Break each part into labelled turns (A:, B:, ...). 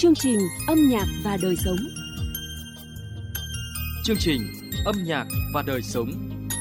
A: Chương trình Âm nhạc và đời sống.
B: Chương trình Âm nhạc và đời sống.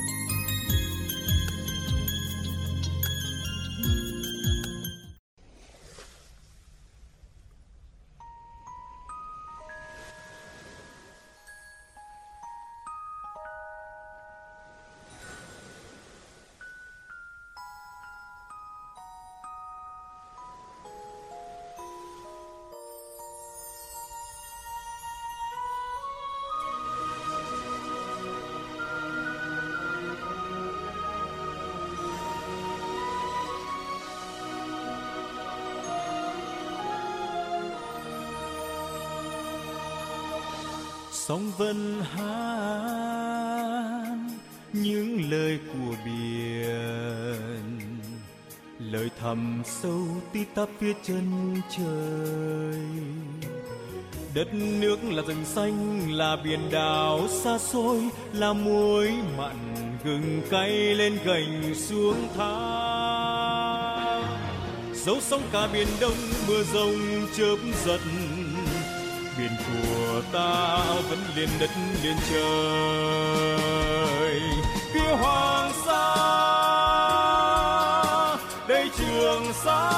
C: Sóng vẫn hát những lời của biển, lời thẳm sâu tít tắp phía chân trời. Đất nước là rừng xanh, là biển đảo xa xôi, là muối mặn gừng cay lên gành xuống thác. Dấu sóng cả biển Đông, mưa rông chớp giật, biển của ta vẫn liền đất liền trời. Phía Hoàng Sa đây Trường Sa,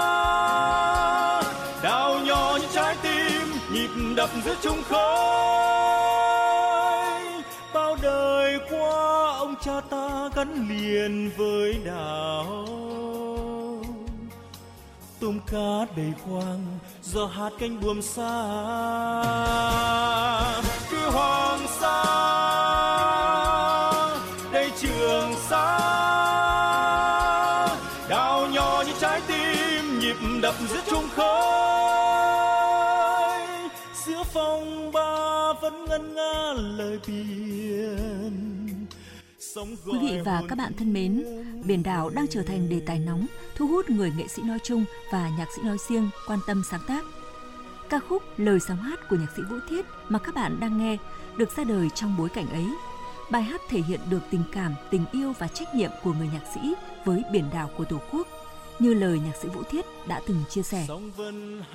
C: đào nhỏ như trái tim nhịp đập giữa trung khơi. Bao đời qua ông cha ta gắn liền với đảo, tôm cá đầy khoang gió hát cánh buồm xa. Cứ Hoàng Sa đây Trường Sa, đảo nhỏ như trái tim nhịp đập giữa trung khơi. Giữa phong ba vẫn ngân nga lời biển.
A: Quý vị và các bạn thân mến, biển đảo đang trở thành đề tài nóng, thu hút người nghệ sĩ nói chung và nhạc sĩ nói riêng quan tâm sáng tác. Ca khúc Lời Sóng Hát của nhạc sĩ Vũ Thiết mà các bạn đang nghe được ra đời trong bối cảnh ấy. Bài hát thể hiện được tình cảm, tình yêu và trách nhiệm của người nhạc sĩ với biển đảo của Tổ quốc, như lời nhạc sĩ Vũ Thiết đã từng chia sẻ.
C: Sóng vẫn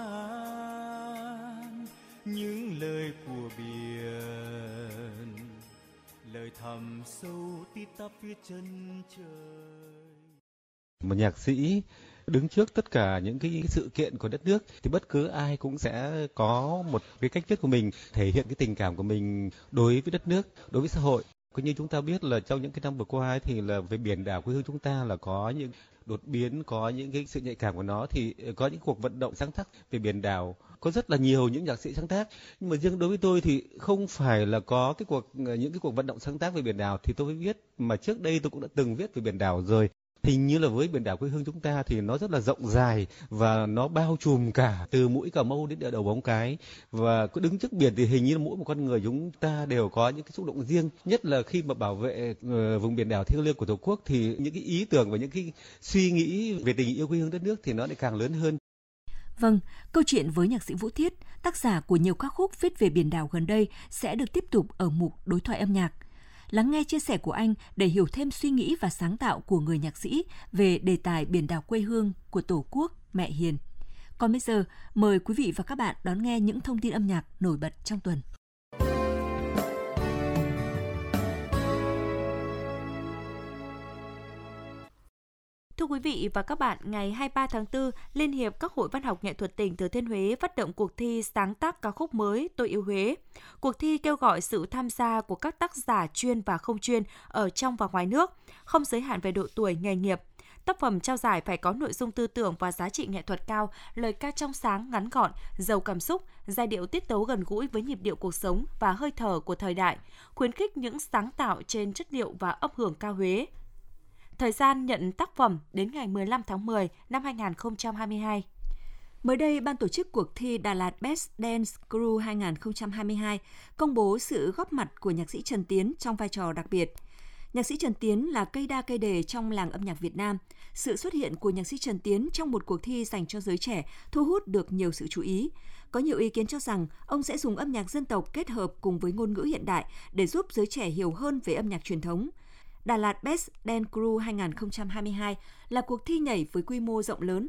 C: hát những lời của biển, lời thẳm sâu tít tắp phía chân trời.
D: Một nhạc sĩ đứng trước tất cả những cái sự kiện của đất nước thì bất cứ ai cũng sẽ có một cái cách viết của mình, thể hiện cái tình cảm của mình đối với đất nước, đối với xã hội. Như chúng ta biết là trong những cái năm vừa qua ấy, thì là về biển đảo quê hương chúng ta là có những đột biến, có những cái sự nhạy cảm của nó, thì có những cuộc vận động sáng tác về biển đảo. Có rất là nhiều những nhạc sĩ sáng tác, nhưng mà riêng đối với tôi thì không phải là có những cái cuộc vận động sáng tác về biển đảo thì tôi mới viết, mà trước đây tôi cũng đã từng viết về biển đảo rồi. Hình như là với biển đảo quê hương chúng ta thì nó rất là rộng dài và nó bao trùm cả từ mũi Cà Mau đến đầu Móng Cái, và cứ đứng trước biển thì hình như là mỗi một con người chúng ta đều có những cái xúc động riêng, nhất là khi mà bảo vệ vùng biển đảo thiêng liêng của Tổ quốc thì những cái ý tưởng và những cái suy nghĩ về tình yêu quê hương đất nước thì nó lại càng lớn hơn.
A: Vâng, câu chuyện với nhạc sĩ Vũ Thiết, tác giả của nhiều ca khúc viết về biển đảo gần đây sẽ được tiếp tục ở mục Đối thoại âm nhạc. Lắng nghe chia sẻ của anh để hiểu thêm suy nghĩ và sáng tạo của người nhạc sĩ về đề tài biển đảo quê hương của Tổ quốc mẹ hiền. Còn bây giờ, mời quý vị và các bạn đón nghe những thông tin âm nhạc nổi bật trong tuần.
E: Thưa quý vị và các bạn, ngày 23 tháng 4, Liên hiệp các hội văn học nghệ thuật tỉnh Thừa Thiên Huế phát động cuộc thi sáng tác ca khúc mới Tôi yêu Huế. Cuộc thi kêu gọi sự tham gia của các tác giả chuyên và không chuyên ở trong và ngoài nước, không giới hạn về độ tuổi, nghề nghiệp. Tác phẩm trao giải phải có nội dung tư tưởng và giá trị nghệ thuật cao, lời ca trong sáng, ngắn gọn, giàu cảm xúc, giai điệu tiết tấu gần gũi với nhịp điệu cuộc sống và hơi thở của thời đại, khuyến khích những sáng tạo trên chất liệu và âm hưởng ca Huế. Thời gian nhận tác phẩm đến ngày 15 tháng 10 năm 2022.
A: Mới đây, ban tổ chức cuộc thi Đà Lạt Best Dance Crew 2022 công bố sự góp mặt của nhạc sĩ Trần Tiến trong vai trò đặc biệt. Nhạc sĩ Trần Tiến là cây đa cây đề trong làng âm nhạc Việt Nam. Sự xuất hiện của nhạc sĩ Trần Tiến trong một cuộc thi dành cho giới trẻ thu hút được nhiều sự chú ý. Có nhiều ý kiến cho rằng ông sẽ dùng âm nhạc dân tộc kết hợp cùng với ngôn ngữ hiện đại để giúp giới trẻ hiểu hơn về âm nhạc truyền thống. Đà Lạt Best Dance Crew 2022 là cuộc thi nhảy với quy mô rộng lớn.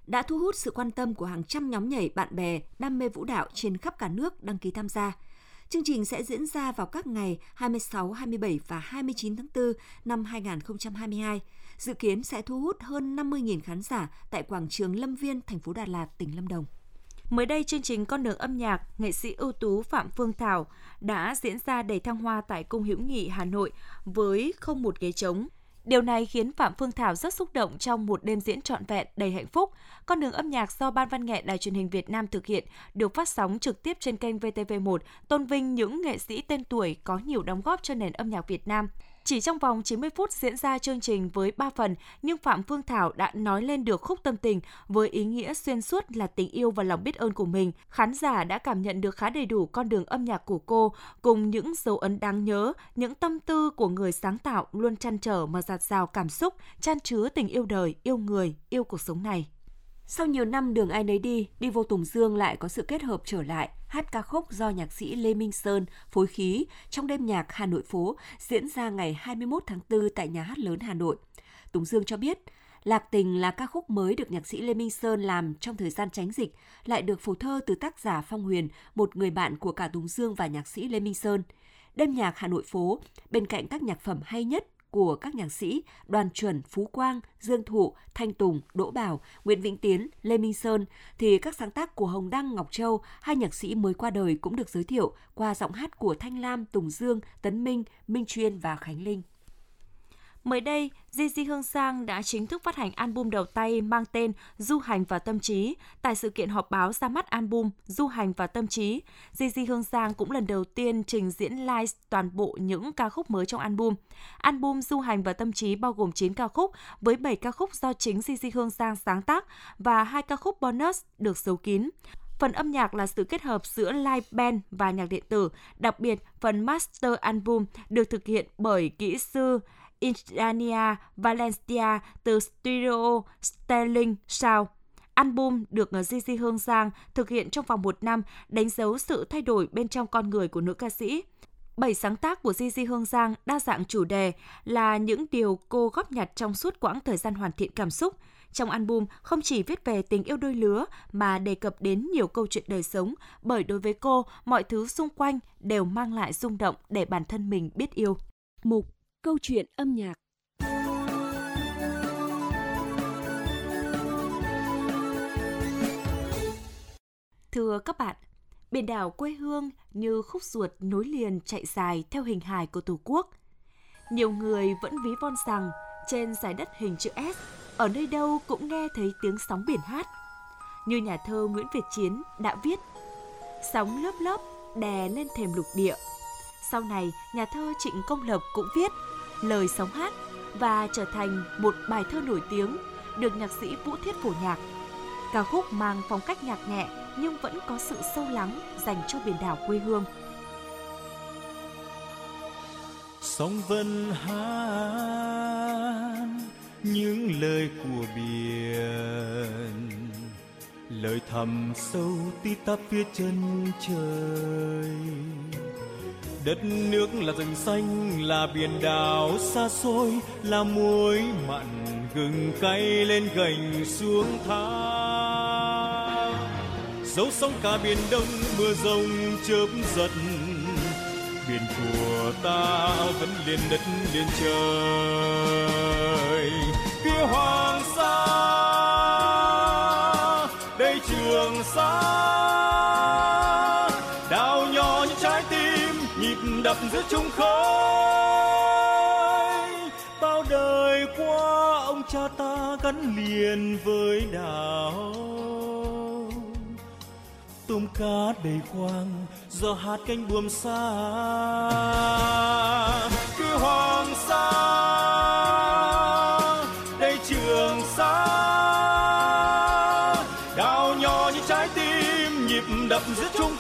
A: đã thu hút sự quan tâm của hàng trăm nhóm nhảy bạn bè đam mê vũ đạo trên khắp cả nước đăng ký tham gia. Chương trình sẽ diễn ra vào các ngày 26, 27 và 29 tháng 4 năm 2022. Dự kiến sẽ thu hút hơn 50.000 khán giả tại quảng trường Lâm Viên, thành phố Đà Lạt, tỉnh Lâm Đồng.
E: Mới đây, chương trình Con đường âm nhạc, nghệ sĩ ưu tú Phạm Phương Thảo đã diễn ra đầy thăng hoa tại Cung Hữu nghị Hà Nội với không một ghế trống. Điều này khiến Phạm Phương Thảo rất xúc động trong một đêm diễn trọn vẹn đầy hạnh phúc. Con đường âm nhạc do Ban Văn nghệ Đài Truyền hình Việt Nam thực hiện được phát sóng trực tiếp trên kênh VTV1, tôn vinh những nghệ sĩ tên tuổi có nhiều đóng góp cho nền âm nhạc Việt Nam. Chỉ trong vòng 90 phút diễn ra chương trình với 3 phần, nhưng Phạm Phương Thảo đã nói lên được khúc tâm tình với ý nghĩa xuyên suốt là tình yêu và lòng biết ơn của mình. Khán giả đã cảm nhận được khá đầy đủ con đường âm nhạc của cô, cùng những dấu ấn đáng nhớ, những tâm tư của người sáng tạo luôn trăn trở mà dạt dào cảm xúc, chan chứa tình yêu đời, yêu người, yêu cuộc sống này.
A: Sau nhiều năm đường ai nấy đi, Đi Vô Tùng Dương lại có sự kết hợp trở lại, hát ca khúc do nhạc sĩ Lê Minh Sơn phối khí trong đêm nhạc Hà Nội phố diễn ra ngày 21 tháng 4 tại Nhà hát lớn Hà Nội. Tùng Dương cho biết, Lạc Tình là ca khúc mới được nhạc sĩ Lê Minh Sơn làm trong thời gian tránh dịch, lại được phổ thơ từ tác giả Phong Huyền, một người bạn của cả Tùng Dương và nhạc sĩ Lê Minh Sơn. Đêm nhạc Hà Nội phố, bên cạnh các nhạc phẩm hay nhất của các nhạc sĩ Đoàn Chuẩn, Phú Quang, Dương Thụ, Thanh Tùng, Đỗ Bảo, Nguyễn Vĩnh Tiến, Lê Minh Sơn, thì các sáng tác của Hồng Đăng, Ngọc Châu, hai nhạc sĩ mới qua đời cũng được giới thiệu qua giọng hát của Thanh Lam, Tùng Dương, Tấn Minh, Minh Chuyên và Khánh Linh.
E: Mới đây, Gigi Hương Sang đã chính thức phát hành album đầu tay mang tên Du Hành và Tâm Trí. Tại sự kiện họp báo ra mắt album Du Hành và Tâm Trí, Gigi Hương Sang cũng lần đầu tiên trình diễn live toàn bộ những ca khúc mới trong album. Album Du Hành và Tâm Trí bao gồm 9 ca khúc, với 7 ca khúc do chính Gigi Hương Sang sáng tác và 2 ca khúc bonus được giấu kín. Phần âm nhạc là sự kết hợp giữa live band và nhạc điện tử. Đặc biệt, phần master album được thực hiện bởi kỹ sư Indania Valencia từ studio Sterling Sound. Album được Gigi Hương Sang thực hiện trong vòng 1 năm, đánh dấu sự thay đổi bên trong con người của nữ ca sĩ. 7 sáng tác của Gigi Hương Sang đa dạng chủ đề là những điều cô góp nhặt trong suốt quãng thời gian hoàn thiện cảm xúc. Trong album không chỉ viết về tình yêu đôi lứa mà đề cập đến nhiều câu chuyện đời sống, bởi đối với cô, mọi thứ xung quanh đều mang lại rung động để bản thân mình biết yêu.
A: Mục Câu chuyện âm nhạc.
E: Thưa các bạn, biển đảo quê hương như khúc ruột nối liền chạy dài theo hình hài của Tổ quốc. Nhiều người vẫn ví von rằng trên dải đất hình chữ S, ở nơi đâu cũng nghe thấy tiếng sóng biển hát. Như nhà thơ Nguyễn Việt Chiến đã viết, sóng lớp lớp đè lên thềm lục địa. Sau này, nhà thơ Trịnh Công Lộc cũng viết lời sóng hát và trở thành một bài thơ nổi tiếng, được nhạc sĩ Vũ Thiết phổ nhạc. Ca khúc mang phong cách nhạc nhẹ nhưng vẫn có sự sâu lắng dành cho biển đảo quê hương.
C: Sóng vẫn hát những lời của biển, lời thầm sâu tí tắp phía chân trời. Đất nước là rừng xanh, là biển đảo xa xôi, là muối mặn gừng cay lên gành xuống thác. Dấu sóng cả biển Đông, mưa rông chớp giật, biển của ta vẫn liền đất liền trời. Phía Hoàng Sa, đây Trường Sa, đào nhỏ những trái tim nhịp đập giữa trung khơi. Bao đời qua ông cha ta gắn liền với đảo, tôm cá đầy khoang do hát cánh buồm xa. Cứ Hoàng Sa, đây Trường Sa, đào nhỏ những trái tim nhịp đập giữa trung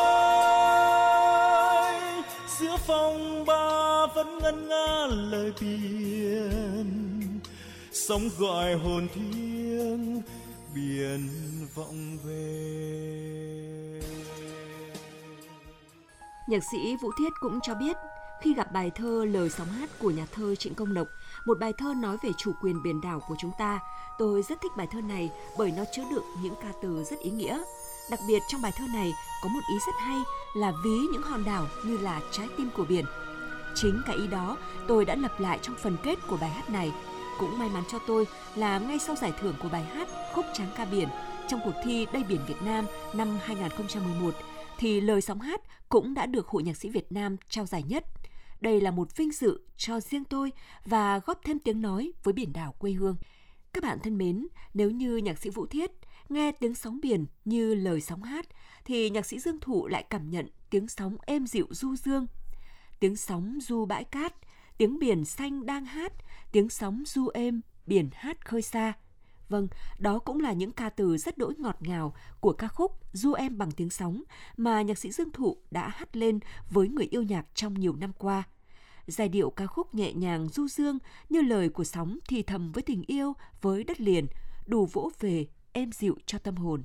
C: khơi. Giữa phong ba vẫn ngân nga lời biển, sóng gọi hồn thiêng biển vọng về.
A: Nhạc sĩ Vũ Thiết cũng cho biết, khi gặp bài thơ Lời sóng hát của nhà thơ Trịnh Công Lộc, một bài thơ nói về chủ quyền biển đảo của chúng ta. Tôi rất thích bài thơ này bởi nó chứa đựng những ca từ rất ý nghĩa. Đặc biệt trong bài thơ này có một ý rất hay là ví những hòn đảo như là trái tim của biển. Chính cái ý đó tôi đã lặp lại trong phần kết của bài hát này. Cũng may mắn cho tôi là ngay sau giải thưởng của bài hát Khúc Tráng ca biển trong cuộc thi Đây biển Việt Nam năm 2011, thì Lời sóng hát cũng đã được Hội Nhạc sĩ Việt Nam trao giải nhất. Đây là một vinh dự cho riêng tôi và góp thêm tiếng nói với biển đảo quê hương. Các bạn thân mến, nếu như nhạc sĩ Vũ Thiết nghe tiếng sóng biển như lời sóng hát, thì nhạc sĩ Dương Thụ lại cảm nhận tiếng sóng êm dịu du dương. Tiếng sóng du bãi cát, tiếng biển xanh đang hát, tiếng sóng du êm, biển hát khơi xa. Vâng, đó cũng là những ca từ rất đỗi ngọt ngào của ca khúc Du Em Bằng Tiếng Sóng mà nhạc sĩ Dương Thụ đã hát lên với người yêu nhạc trong nhiều năm qua. Giai điệu ca khúc nhẹ nhàng du dương như lời của sóng thì thầm với tình yêu, với đất liền, đủ vỗ về, êm dịu cho tâm hồn.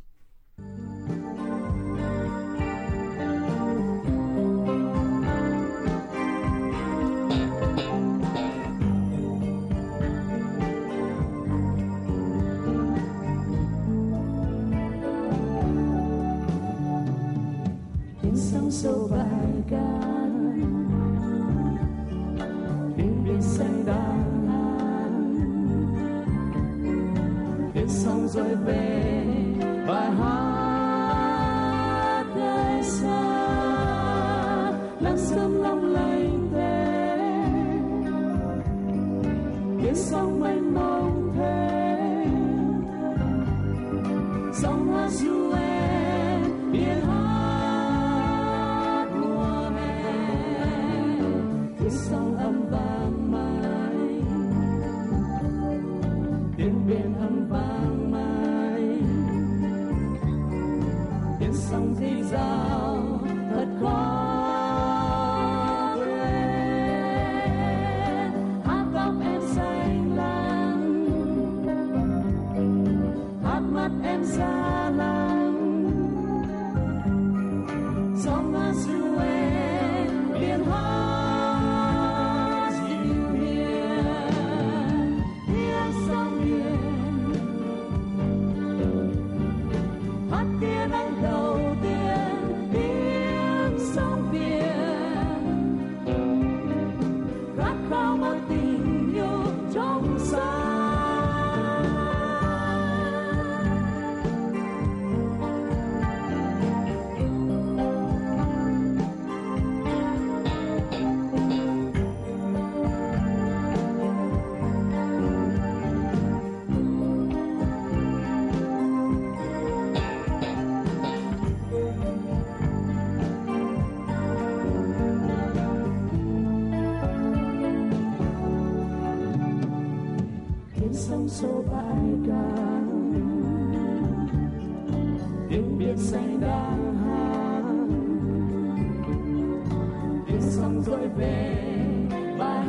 F: Sóng sâu bài ca, tiếng biển xanh đang hát, tiếng sóng rơi về bài hát nơi xa, nắng sớm long lanh thế, tiếng sóng mênh mông thế, sóng hát du em biển hát. Sóng âm vang mãi, tiếng biển âm vang mãi, tiếng sóng rì rào thật khó quên. Hát tóc em xanh lam, hát mắt em xa lắm, sóng hát du em biển hát. Sóng xô bãi ca, tiếng biển xanh đang hát, tiếng sóng rơi về bài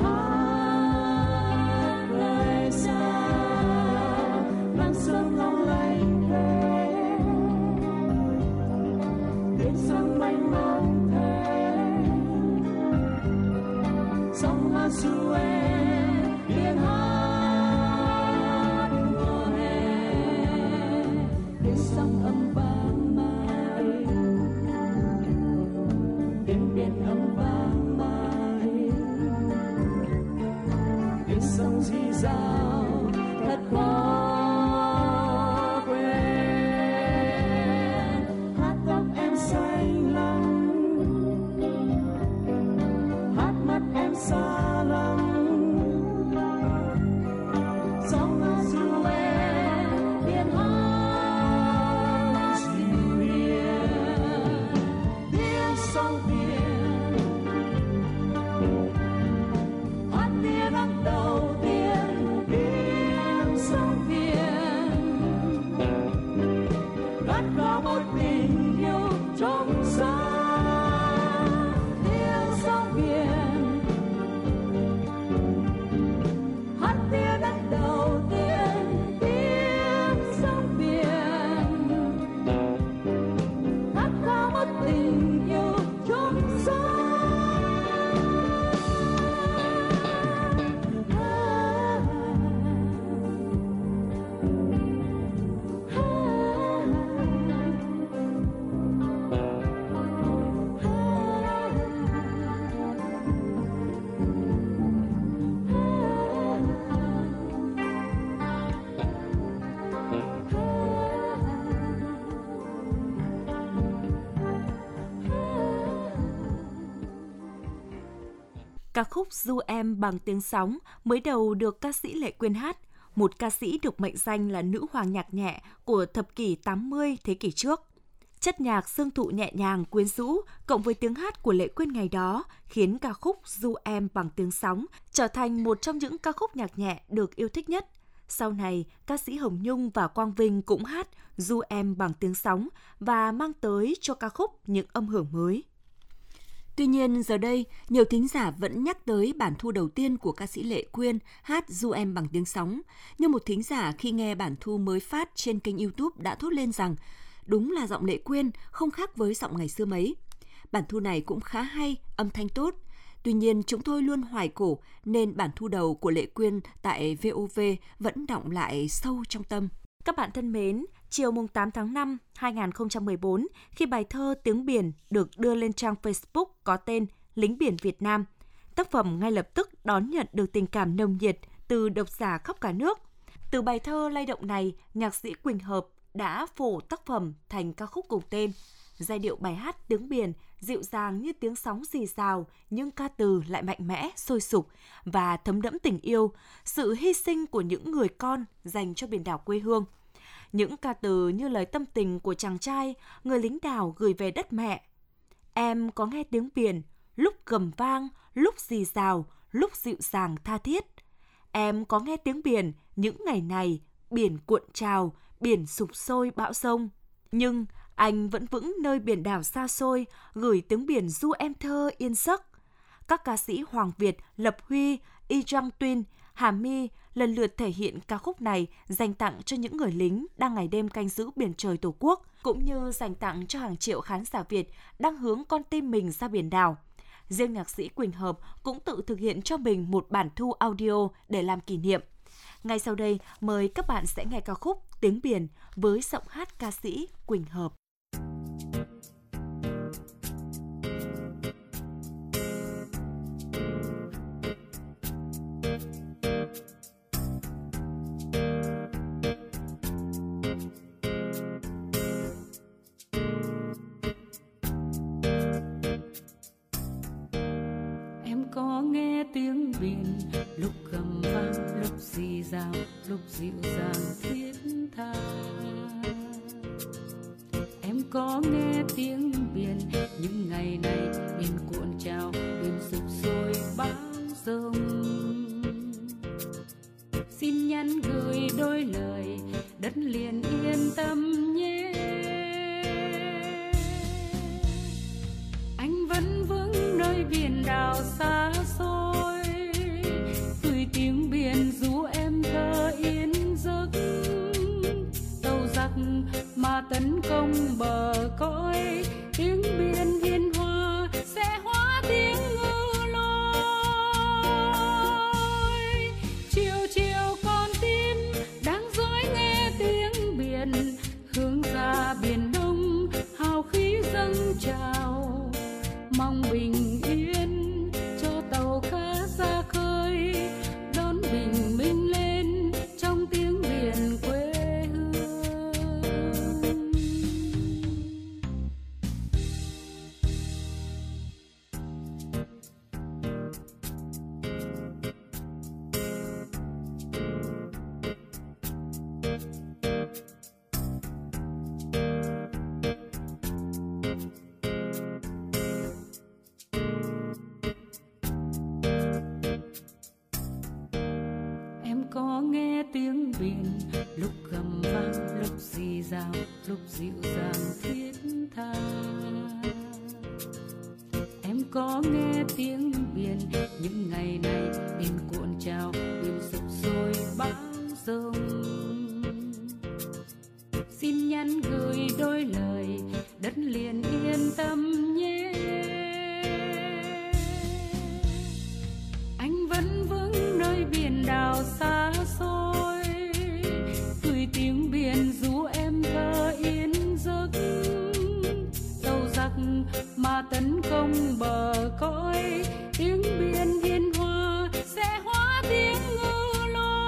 F: hát nơi xa, nắng sớm long lanh thế, tiếng sóng mênh mông thế, sóng hát du em biển hát. Sóng âm vang mãi, tiếng biển âm vang mãi, tiếng sóng rì rào thật khó quên. Hát tóc em xanh lắm, hát mắt em xa lắm, sóng hát du em biển hát. Sóng biển hát tiếng năm đầu tiên, tiếng sóng biển.
E: Ca khúc Du Em Bằng Tiếng Sóng mới đầu được ca sĩ Lệ Quyên hát, một ca sĩ được mệnh danh là nữ hoàng nhạc nhẹ của thập kỷ 80 thế kỷ trước. Chất nhạc xương thụ nhẹ nhàng quyến rũ cộng với tiếng hát của Lệ Quyên ngày đó khiến ca khúc Du Em Bằng Tiếng Sóng trở thành một trong những ca khúc nhạc nhẹ được yêu thích nhất. Sau này, ca sĩ Hồng Nhung và Quang Vinh cũng hát Du Em Bằng Tiếng Sóng và mang tới cho ca khúc những âm hưởng mới.
A: Tuy nhiên, giờ đây, nhiều thính giả vẫn nhắc tới bản thu đầu tiên của ca sĩ Lệ Quyên hát Du Em Bằng Tiếng Sóng. Như một thính giả khi nghe bản thu mới phát trên kênh YouTube đã thốt lên rằng đúng là giọng Lệ Quyên không khác với giọng ngày xưa mấy. Bản thu này cũng khá hay, âm thanh tốt. Tuy nhiên, chúng tôi luôn hoài cổ nên bản thu đầu của Lệ Quyên tại VOV vẫn đọng lại sâu trong tâm.
E: Các bạn thân mến, chiều 8 tháng 5, 2014, khi bài thơ Tiếng Biển được đưa lên trang Facebook có tên Lính Biển Việt Nam, tác phẩm ngay lập tức đón nhận được tình cảm nồng nhiệt từ độc giả khắp cả nước. Từ bài thơ lay động này, nhạc sĩ Quỳnh Hợp đã phổ tác phẩm thành ca khúc cùng tên. Giai điệu bài hát Tiếng Biển dịu dàng như tiếng sóng rì rào, nhưng ca từ lại mạnh mẽ, sôi sục và thấm đẫm tình yêu, sự hy sinh của những người con dành cho biển đảo quê hương. Những ca từ như lời tâm tình của chàng trai, người lính đảo gửi về đất mẹ. Em có nghe tiếng biển, lúc gầm vang, lúc rì rào, lúc dịu dàng tha thiết. Em có nghe tiếng biển những ngày này, biển cuộn trào, biển sục sôi bão sông. Nhưng anh vẫn vững nơi biển đảo xa xôi, gửi tiếng biển du em thơ yên giấc. Các ca sĩ Hoàng Việt, Lập Huy, Y Jong Tuyên, Hà My lần lượt thể hiện ca khúc này dành tặng cho những người lính đang ngày đêm canh giữ biển trời Tổ quốc, cũng như dành tặng cho hàng triệu khán giả Việt đang hướng con tim mình ra biển đảo. Riêng nhạc sĩ Quỳnh Hợp cũng tự thực hiện cho mình một bản thu audio để làm kỷ niệm. Ngay sau đây, mời các bạn sẽ nghe ca khúc Tiếng Biển với giọng hát ca sĩ Quỳnh Hợp.
F: Em có nghe tiếng biển lúc gầm vang, lúc rì rào, lúc dịu dàng thiết tha. Em có nghe tiếng biển những ngày này, biển cuộn trào, biển sục sôi bão giông. Xin nhắn gửi đôi lời đất liền yên tâm nhé. Anh vẫn vững nơi biển đảo xa xôi, gửi tiếng biển ru em thơ yên giấc. Tàu giặc mà tấn công bờ cõi, tiếng biển hiền hòa sẽ hóa tiếng ngư lôi. Chiều chiều con tim đang dõi nghe tiếng biển, hướng ra biển Đông hào khí dâng trào. Mong bình yên cho tàu cá ra khơi, đón bình minh lên trong tiếng biển quê hương. Em có nghe tiếng biển lúc gầm vang, lúc rì rào, lúc dịu dàng thiết tha. Em có nghe tiếng biển những ngày này, biển cuộn trào, biển sục sôi bão giông. Xin nhắn gửi đôi lời đất liền yên tâm nhé. Anh vẫn vững nơi biển đảo xa xôi, gửi tiếng biển ru em thơ yên giấc. Tàu giặc mà tấn công bờ cõi, tiếng biển hiền hòa sẽ hóa tiếng ngư lôi.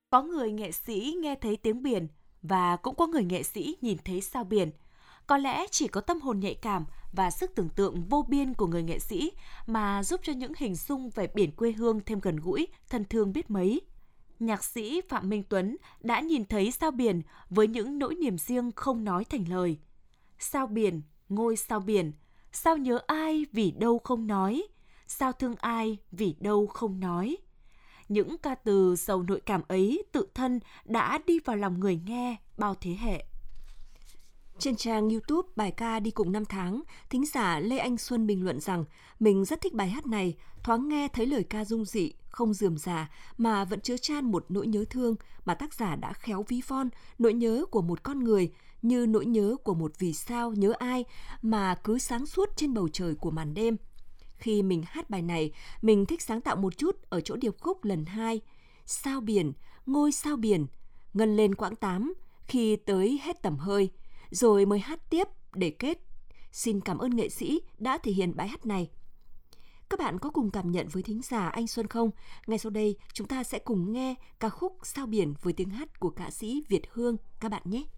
E: Có người nghệ sĩ nghe thấy tiếng biển và cũng có người nghệ sĩ nhìn thấy sao biển. Có lẽ chỉ có tâm hồn nhạy cảm và sức tưởng tượng vô biên của người nghệ sĩ mà giúp cho những hình dung về biển quê hương thêm gần gũi, thân thương biết mấy. Nhạc sĩ Phạm Minh Tuấn đã nhìn thấy sao biển với những nỗi niềm riêng không nói thành lời. Sao biển, ngôi sao biển, sao nhớ ai vì đâu không nói, sao thương ai vì đâu không nói. Những ca từ giàu nội cảm ấy tự thân đã đi vào lòng người nghe bao thế hệ.
A: Trên trang YouTube bài ca Đi cùng năm tháng, thính giả Lê Anh Xuân bình luận rằng mình rất thích bài hát này, thoáng nghe thấy lời ca dung dị, không rườm rà mà vẫn chứa chan một nỗi nhớ thương mà tác giả đã khéo ví von, nỗi nhớ của một con người như nỗi nhớ của một vì sao nhớ ai mà cứ sáng suốt trên bầu trời của màn đêm. Khi mình hát bài này, mình thích sáng tạo một chút ở chỗ điệp khúc lần 2. Sao biển, ngôi sao biển, ngân lên quãng 8 khi tới hết tầm hơi, rồi mới hát tiếp để kết. Xin cảm ơn nghệ sĩ đã thể hiện bài hát này. Các bạn có cùng cảm nhận với thính giả Anh Xuân không? Ngay sau đây, chúng ta sẽ cùng nghe ca khúc Sao biển với tiếng hát của ca sĩ Việt Hương các bạn nhé.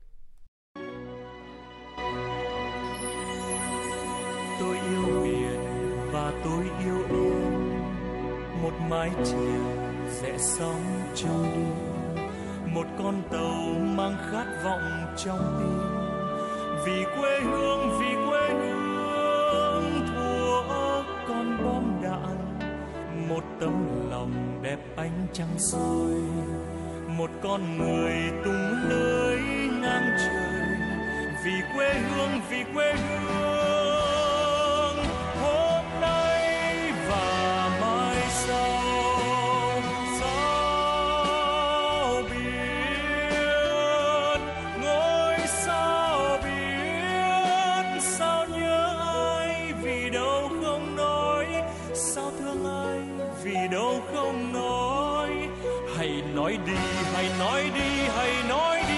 C: Tôi yêu biển và tôi yêu em, một mái chèo rẽ sóng trong đêm, một con tàu mang khát vọng trong tim. Vì quê hương thua con bom đạn, một tấm lòng đẹp ánh trăng soi, một con người tung lưới ngang trời. Vì quê hương hôm nay và mai sau. Sao biển, ngôi sao biển, sao nhớ ai vì đâu không nói, sao thương ai vì đâu không nói. Hãy nói đi, hãy nói đi, hãy nói đi.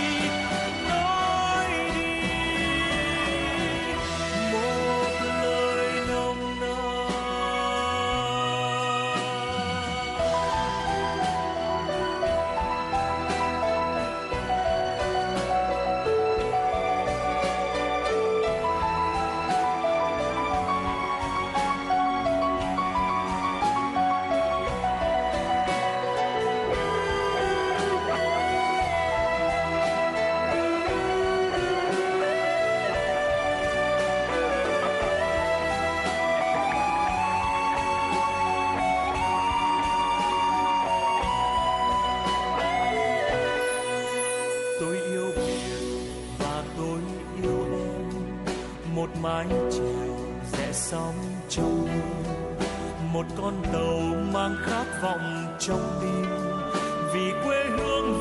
C: Mái chèo rẽ sóng trong đêm, một con tàu mang khát vọng trong tim. Vì quê hương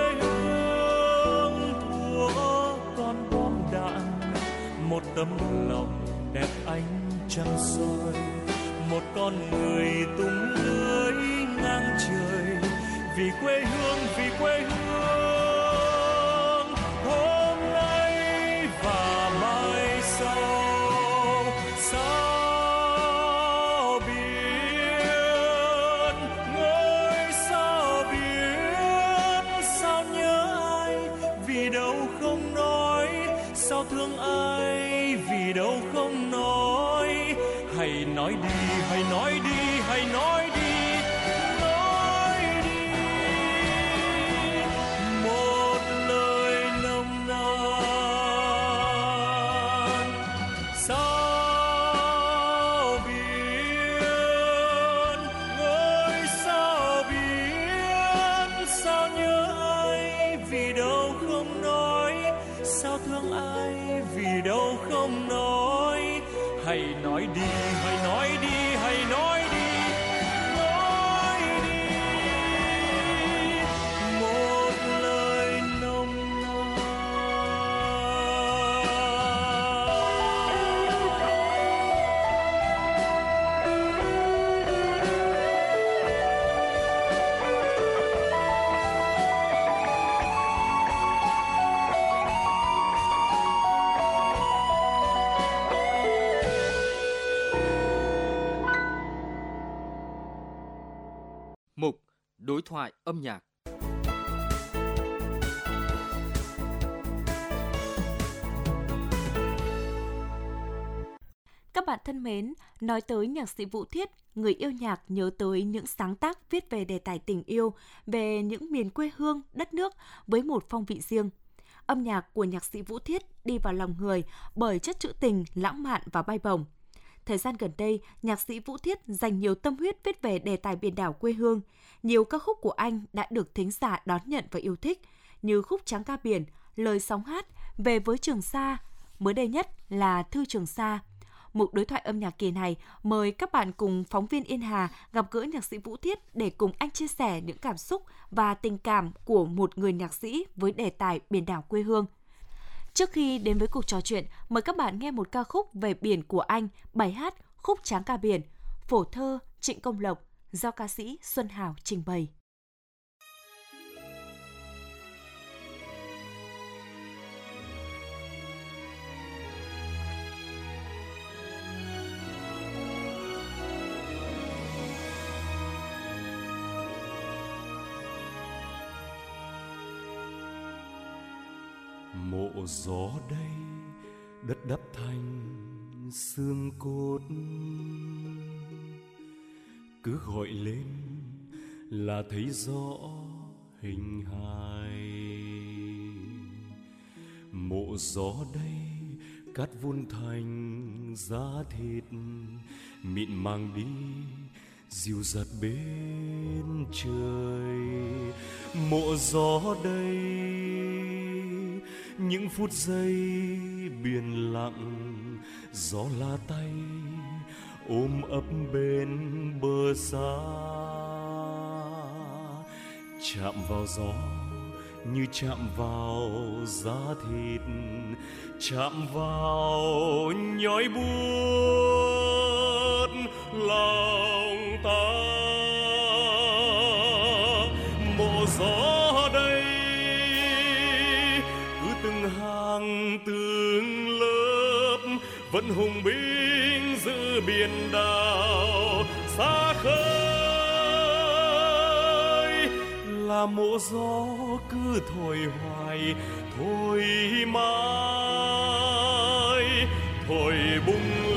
C: thua con bom đạn, một tấm lòng đẹp ánh trăng soi, một con người tung lưới ngang trời. Vì quê hương hôm nay và mai sau. Sao biển, ngôi sao biển, sao nhớ ai vì đâu không nói, sao thương ai vì đâu không nói. Hãy nói đi, hãy nói đi, hãy nói đi. Hãy nói đi, hãy nói đi, hãy nói đi, nói đi. Một lời nồng nàn.
B: Mục đối thoại âm nhạc.
E: Các bạn thân mến, nói tới nhạc sĩ Vũ Thiết, người yêu nhạc nhớ tới những sáng tác viết về đề tài tình yêu, về những miền quê hương, đất nước với một phong vị riêng. Âm nhạc của nhạc sĩ Vũ Thiết đi vào lòng người bởi chất trữ tình, lãng mạn và bay bổng. Thời gian gần đây, nhạc sĩ Vũ Thiết dành nhiều tâm huyết viết về đề tài biển đảo quê hương. Nhiều ca khúc của anh đã được thính giả đón nhận và yêu thích, như khúc Tráng ca biển, Lời sóng hát, Về với Trường Sa, mới đây nhất là Thư Trường Sa. Mục đối thoại âm nhạc kỳ này mời các bạn cùng phóng viên Yên Hà gặp gỡ nhạc sĩ Vũ Thiết để cùng anh chia sẻ những cảm xúc và tình cảm của một người nhạc sĩ với đề tài biển đảo quê hương. Trước khi đến với cuộc trò chuyện, mời các bạn nghe một ca khúc về biển của anh, bài hát Khúc Tráng ca biển, phổ thơ Trịnh Công Lộc do ca sĩ Xuân Hào trình bày.
C: Mộ gió đây, đất đắp thành xương cốt, cứ gọi lên là thấy rõ hình hài. Mộ gió đây, cát vun thành da thịt, mịn màng đi dịu dạt bên trời. Mộ gió đây, những phút giây biển lặng, gió la tay ôm ấp bên bờ xa. Chạm vào gió như chạm vào da thịt, chạm vào nhói buốt lòng ta. Mộ gió đây, cứ từng hàng từng lớp vẫn hùng binh giữ biển đảo xa khơi. Là mộ gió cứ thổi hoài thổi mãi, thổi bùng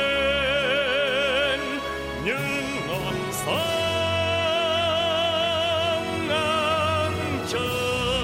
C: lên những ngọn sáng ngang trời.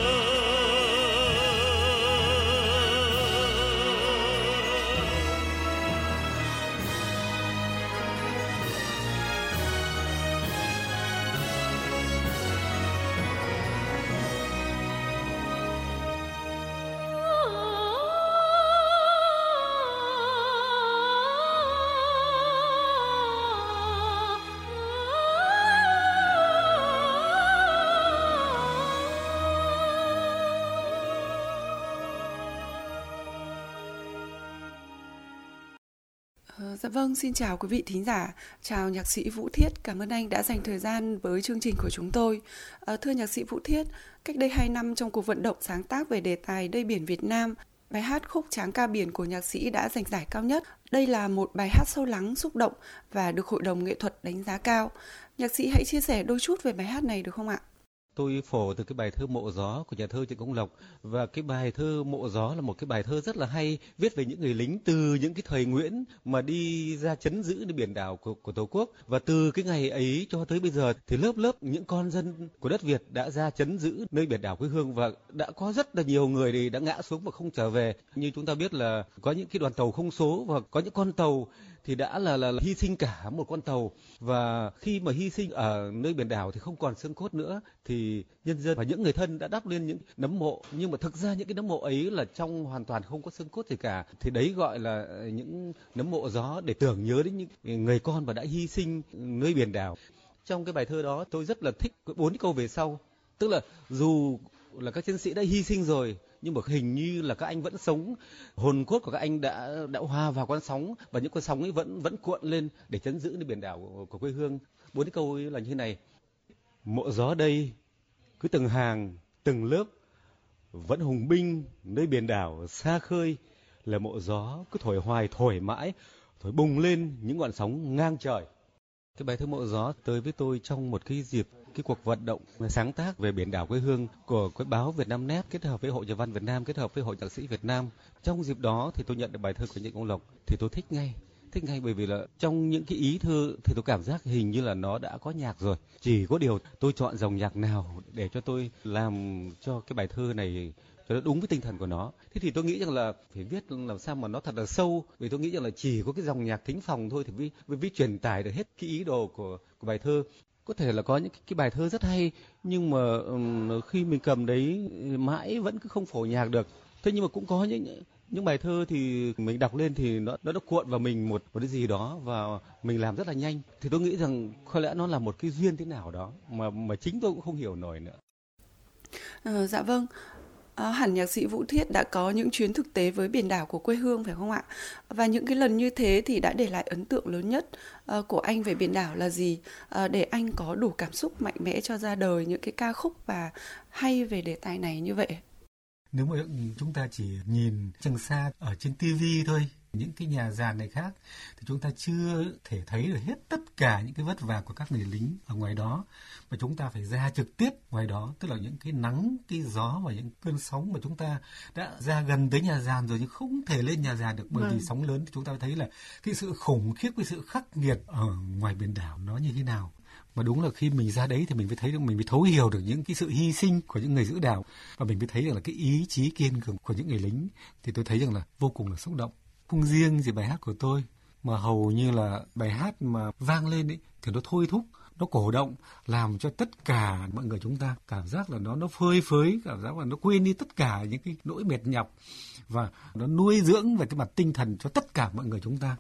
G: Dạ vâng, xin chào quý vị thính giả, chào nhạc sĩ Vũ Thiết, cảm ơn anh đã dành thời gian với chương trình của chúng tôi. Thưa nhạc sĩ Vũ Thiết, cách đây 2 năm trong cuộc vận động sáng tác về đề tài Đây biển Việt Nam, bài hát Khúc Tráng ca biển của nhạc sĩ đã giành giải cao nhất. Đây là một bài hát sâu lắng, xúc động và được Hội đồng Nghệ thuật đánh giá cao. Nhạc sĩ hãy chia sẻ đôi chút về bài hát này được không ạ?
D: Tôi phổ từ cái bài thơ Mộ Gió của nhà thơ Trịnh Công Lộc, và cái bài thơ Mộ Gió là một cái bài thơ rất là hay, viết về những người lính từ những cái thời Nguyễn mà đi ra trấn giữ biển đảo của Tổ quốc, và từ cái ngày ấy cho tới bây giờ thì lớp lớp những con dân của đất Việt đã ra trấn giữ nơi biển đảo quê hương, và đã có rất là nhiều người thì đã ngã xuống và không trở về. Như chúng ta biết là có những cái đoàn tàu không số và có những con tàu thì đã là hy sinh cả một con tàu, và khi mà hy sinh ở nơi biển đảo thì không còn xương cốt nữa, thì nhân dân và những người thân đã đắp lên những nấm mộ, nhưng mà thực ra những cái nấm mộ ấy là trong hoàn toàn không có xương cốt gì cả, thì đấy gọi là những nấm mộ gió để tưởng nhớ đến những người con mà đã hy sinh nơi biển đảo. Trong cái bài thơ đó tôi rất là thích 4 câu về sau, tức là dù là các chiến sĩ đã hy sinh rồi nhưng mà hình như là các anh vẫn sống, hồn cốt của các anh đã hòa vào con sóng, và những con sóng ấy vẫn cuộn lên để trấn giữ nơi biển đảo của quê hương. 4 câu ấy là như thế này: mộ gió đây, cứ từng hàng từng lớp vẫn hùng binh nơi biển đảo xa khơi. Là mộ gió cứ thổi hoài thổi mãi, thổi bùng lên những ngọn sóng ngang trời. Cái bài thơ Mộ Gió tới với tôi trong một cái dịp cái cuộc vận động sáng tác về biển đảo quê hương của cái báo Vietnamnet kết hợp với Hội Nhà văn Việt Nam, kết hợp với Hội Nhạc sĩ Việt Nam. Trong dịp đó thì tôi nhận được bài thơ của Trịnh Công Lộc thì tôi thích ngay, thích ngay, bởi vì là trong những cái ý thơ thì tôi cảm giác hình như là nó đã có nhạc rồi. Chỉ có điều tôi chọn dòng nhạc nào để cho tôi làm cho cái bài thơ này cho nó đúng với tinh thần của nó. Thế thì tôi nghĩ rằng là phải viết làm sao mà nó thật là sâu, vì tôi nghĩ rằng là chỉ có cái dòng nhạc thính phòng thôi thì mới truyền tải được hết cái ý đồ của bài thơ. Có thể là có những cái bài thơ rất hay, nhưng mà khi mình cầm đấy mãi vẫn cứ không phổ nhạc được. Thế nhưng mà cũng có những bài thơ thì mình đọc lên thì nó cuộn vào mình một cái gì đó và mình làm rất là nhanh. Thì tôi nghĩ rằng có lẽ nó là một cái duyên thế nào đó mà chính tôi cũng không hiểu nổi nữa.
G: Dạ vâng. Hẳn nhạc sĩ Vũ Thiết đã có những chuyến thực tế với biển đảo của quê hương phải không ạ? Và những cái lần như thế thì đã để lại ấn tượng lớn nhất của anh về biển đảo là gì? Để anh có đủ cảm xúc mạnh mẽ cho ra đời những cái ca khúc và hay về đề tài này như vậy.
H: Nếu mà chúng ta chỉ nhìn Trường Sa ở trên TV thôi, những cái nhà giàn này khác, thì chúng ta chưa thể thấy được hết tất cả những cái vất vả của các người lính ở ngoài đó. Mà chúng ta phải ra trực tiếp ngoài đó, tức là những cái nắng, cái gió và những cơn sóng mà chúng ta đã ra gần tới nhà giàn rồi nhưng không thể lên nhà giàn được bởi vì sóng lớn. Thì chúng ta thấy là cái sự khủng khiếp, cái sự khắc nghiệt ở ngoài biển đảo nó như thế nào. Mà đúng là khi mình ra đấy thì mình mới thấy được, mình mới thấu hiểu được những cái sự hy sinh của những người giữ đảo, và mình mới thấy được là cái ý chí kiên cường của những người lính. Thì tôi thấy rằng là vô cùng là xúc động. Không riêng gì bài hát của tôi, mà hầu như là bài hát mà vang lên ấy, thì nó thôi thúc, nó cổ động, làm cho tất cả mọi người chúng ta cảm giác là nó phơi phới, cảm giác là nó quên đi tất cả những cái nỗi mệt nhọc, và nó nuôi dưỡng về cái mặt tinh thần cho tất cả mọi người chúng ta.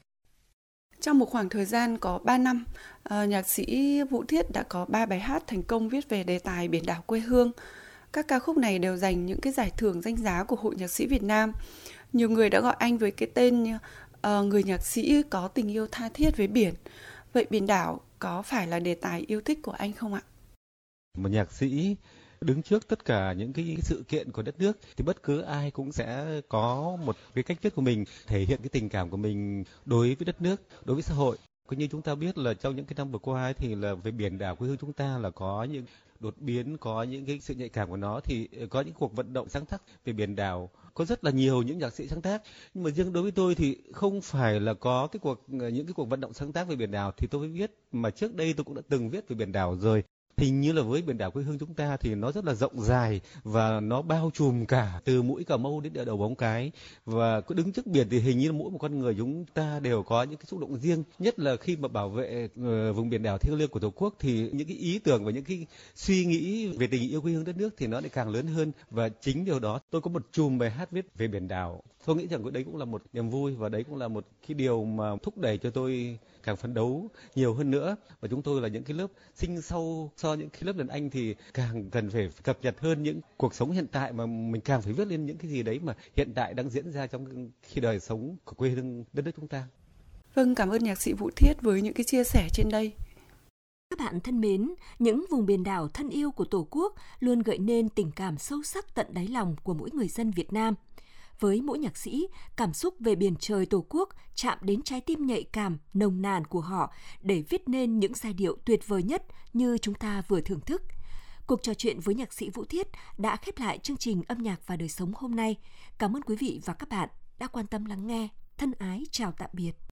G: Trong một khoảng thời gian có 3 năm, nhạc sĩ Vũ Thiết đã có 3 bài hát thành công viết về đề tài biển đảo quê hương. Các ca khúc này đều giành những cái giải thưởng danh giá của Hội Nhạc sĩ Việt Nam. Nhiều người đã gọi anh với cái tên như người nhạc sĩ có tình yêu tha thiết với biển. Vậy biển đảo có phải là đề tài yêu thích của anh không ạ?
D: Một nhạc sĩ đứng trước tất cả những cái sự kiện của đất nước thì bất cứ ai cũng sẽ có một cái cách viết của mình, thể hiện cái tình cảm của mình đối với đất nước, đối với xã hội. Có như chúng ta biết là trong những cái năm vừa qua ấy, thì là về biển đảo quê hương chúng ta là có những đột biến, có những cái sự nhạy cảm của nó, thì có những cuộc vận động sáng tác về biển đảo, có rất là nhiều những nhạc sĩ sáng tác. Nhưng mà riêng đối với tôi thì không phải là có những cái cuộc vận động sáng tác về biển đảo thì tôi mới viết, mà trước đây tôi cũng đã từng viết về biển đảo rồi. Hình như là với biển đảo quê hương chúng ta thì nó rất là rộng dài và nó bao trùm cả từ mũi Cà Mau đến đầu Móng Cái, và cứ đứng trước biển thì hình như là mỗi một con người chúng ta đều có những cái xúc động riêng, nhất là khi mà bảo vệ vùng biển đảo thiêng liêng của Tổ quốc thì những cái ý tưởng và những cái suy nghĩ về tình yêu quê hương đất nước thì nó lại càng lớn hơn. Và chính điều đó tôi có một chùm bài hát viết về biển đảo. Tôi nghĩ rằng đấy cũng là một niềm vui và đấy cũng là một cái điều mà thúc đẩy cho tôi càng phấn đấu nhiều hơn nữa. Và chúng tôi là những cái lớp sinh sau so những cái lớp đàn anh thì càng cần phải cập nhật hơn những cuộc sống hiện tại, mà mình càng phải viết lên những cái gì đấy mà hiện tại đang diễn ra trong khi đời sống của quê hương đất nước chúng ta.
G: Vâng, cảm ơn nhạc sĩ Vũ Thiết với những cái chia sẻ trên đây.
A: Các bạn thân mến, những vùng biển đảo thân yêu của Tổ quốc luôn gợi nên tình cảm sâu sắc tận đáy lòng của mỗi người dân Việt Nam. Với mỗi nhạc sĩ, cảm xúc về biển trời Tổ quốc chạm đến trái tim nhạy cảm, nồng nàn của họ để viết nên những giai điệu tuyệt vời nhất như chúng ta vừa thưởng thức. Cuộc trò chuyện với nhạc sĩ Vũ Thiết đã khép lại chương trình Âm nhạc và đời sống hôm nay. Cảm ơn quý vị và các bạn đã quan tâm lắng nghe. Thân ái chào tạm biệt.